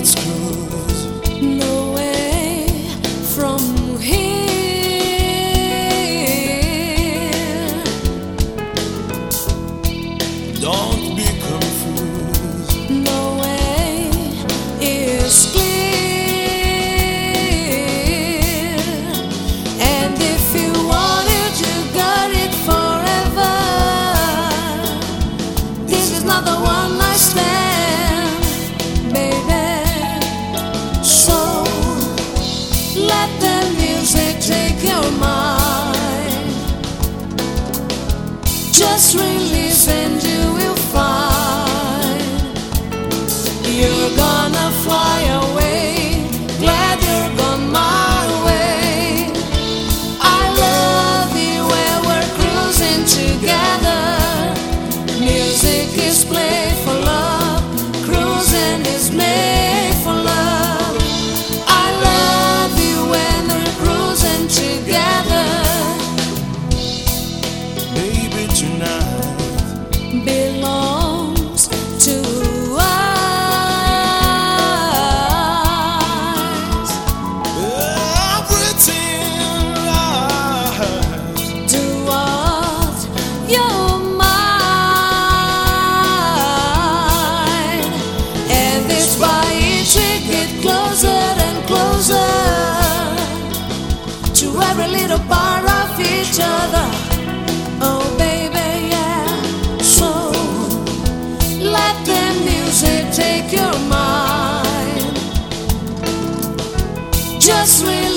let's cruise. No way from here. Don't be confused. No way is clear. And if you want it, you got it forever. This is not the one night stand, baby. So let the music take your mind. Just release and you will find you're gonna fly away. Glad you're gone my way. I love you when we're cruising together. Music is played for love. Cruising is made for love. I love you when we're cruising together. Baby, tonight Belongs to us. everything lies. Do what you're mine. And this by each we get closer and closer to every little part of each other. Oh baby, yeah. So let the music take your mind. Just relax.